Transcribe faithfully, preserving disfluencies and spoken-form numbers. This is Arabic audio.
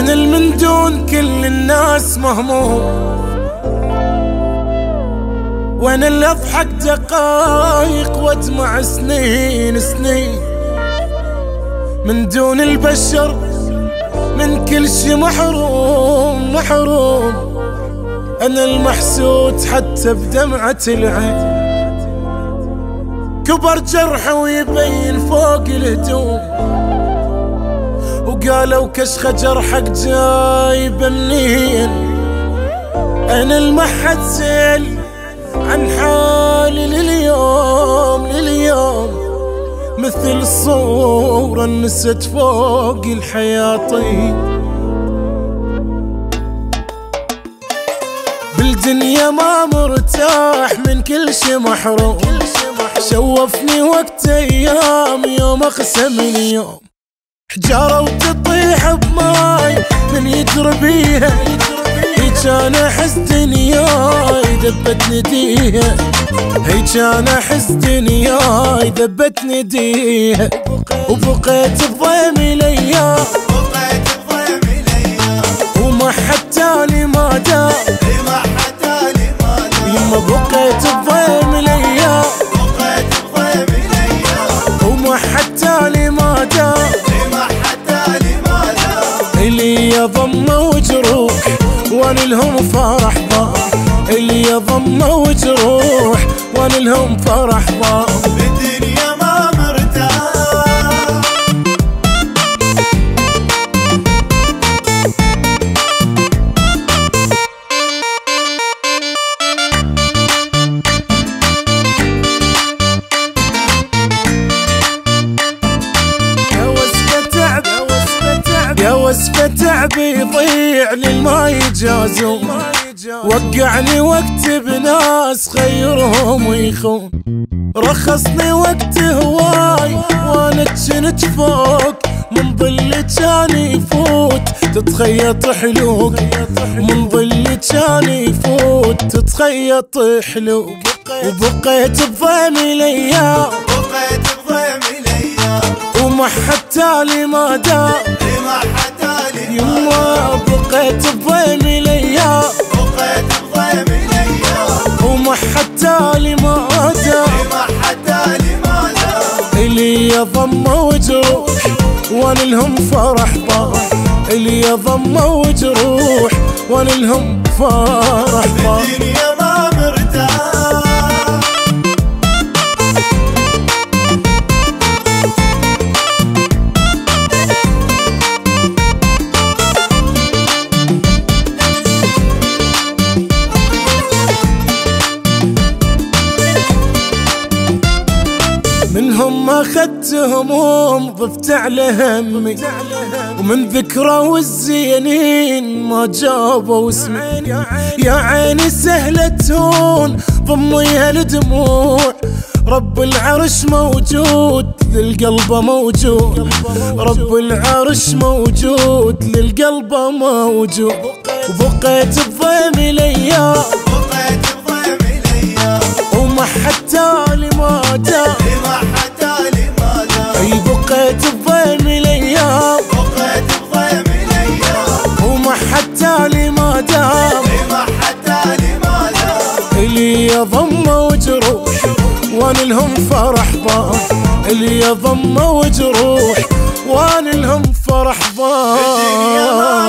أنا من دون كل الناس مهموم، وأنا اللي أضحك دقايق وأدمع سنين سنين. من دون البشر من كل شي محروم محروم. أنا المحسود حتى بدمعة العين، كبر جرح ويبين فوق الهدوم. وقالوا كشخة جرحك جايبه منين، أنا المحد سأل عن حالي لليوم لليوم. مثل الصورة نست فوق الحياطين. بالدنيا ما مرتاح من كل شي محروم. شوفني وقت ايام يوم اقسم اليوم. حجارة وتطيح بماي من يجري بيها، هيج انا احس دنياي دبت نديها. هيج انا احس دنياي دبت نديها. وبقيت بضيم الايام، بقيت بضيم الايام. وما حتى لي ما دام، ما حتى لي ما دام. يما بقيت بضيم الايام، بقيت بضيم الايام. وما حتى لي ما دام، ما حتى لي ما دام. اللي يضم وجروح وانا لهم فرح ضاع. اللي يضم وجروح وانا لهم فرح ضاع. بالدنيا ما مرتاح. يا وصفة تعبي يضيع للما يجازون. وقعني وقت بناس خيرهم ويخون. رخصني وقت هواي وانا جنت فوق. من ظل كان يفوت تتخيط حلوق. من ظل كان يفوت تتخيط حلوق. وبقيت بضيم الايام، بقيت بضيم الايام. وما حتى لي ما دام، ما حتى لي يما بقيت بضيم الايام. بقيت بضيم الايام. وما حتى لي ما دام، ما حتى لي ما دام. اللي يضم وجروح وانا لهم فرح ضاع. اللي يضم وجروح وانا لهم فرح ضاع. بالدنيا ما مرتاح. منهم ما اخذت هموم ضفت على همي. ومن ذكرى والزينين ما جابوا اسمي. يا عيني سهلة تهون ضميها الدموع. رب العرش موجود للقلب موجود. رب العرش موجود للقلب موجود. وبقيت بضيم الايام، بقيت بضيم الايام. وما حتى لي ما دام، ما حتى لي ما دام. اي بقيت بضيم الايام، بقيت بضيم الايام. وما حتى لي ما دام. ما حتى لي ما دام. اللي يضم وجروح وانا لهم فرح ضاع. اللي يضم وجروح وانا لهم فرح ضاع.